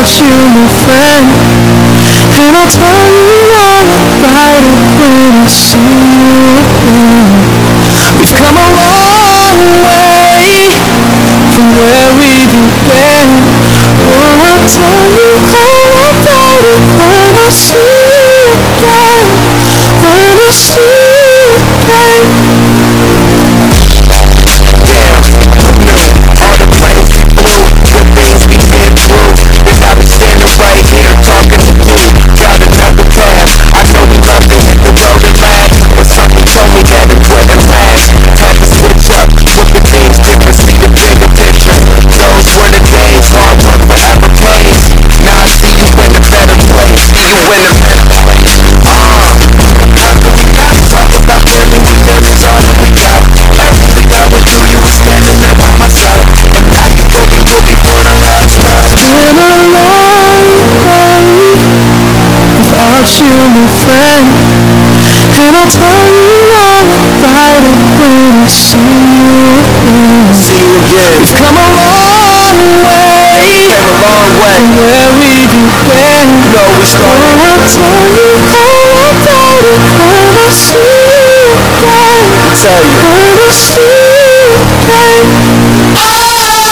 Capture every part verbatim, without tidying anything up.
you, my friend, and I'll tell you all about it when I see you again. We've come a long way from where we began. Oh, I'll tell you all about it when I see you again. When I see you again. You, my friend, and I'll tell you all about it when I see you again. See you again. We've come a long way. Came a long way from where we began. You know we started. Oh, I'll tell you all about it when I see you again. I'll tell you when I see you again. Oh.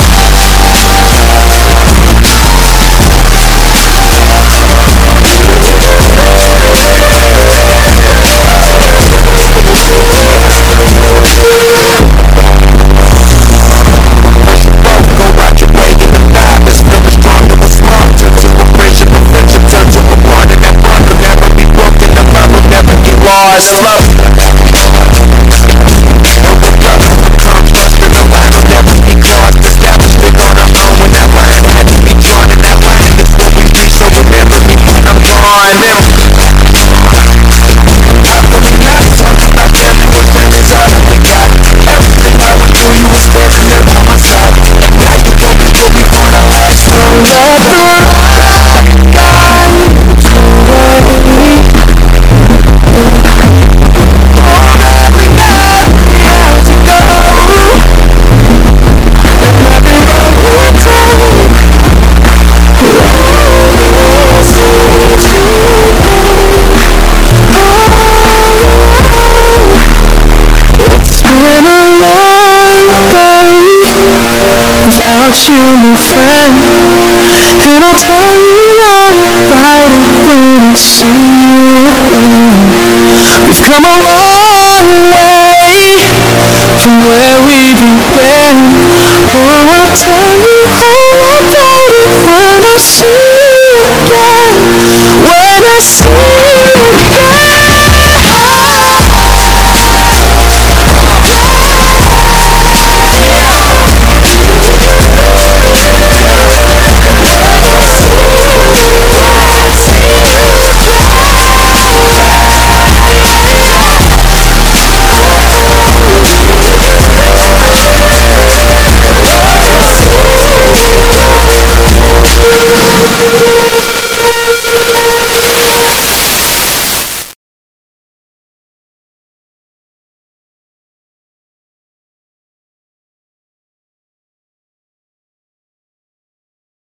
You, my friend, and I'll tell you all about it when I see you again. We've come a long way from where we began. Oh, I'll tell you all about it when I see you again. When I see